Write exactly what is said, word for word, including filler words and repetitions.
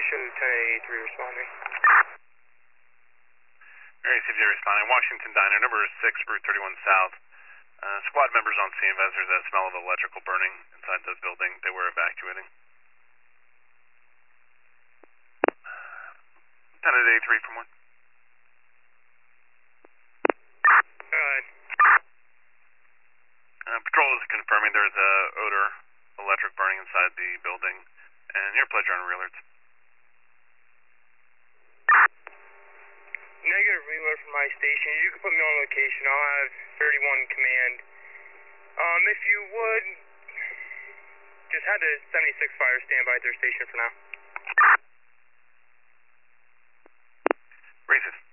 Station, ten eighty-three responding. Area C V responding. Washington Diner, number six, Route thirty-one South. Uh, squad members on scene as there's a smell of electrical burning inside the building. They were evacuating. ten eighty-three from one. Alright. Uh, patrol is confirming there's a odor, electric burning inside the building, and your pledge on alerts. Negative relay from my station. You can put me on location. I'll have thirty-one command. Um, if you would, just have the seventy-six fire stand by at their station for now. Racist.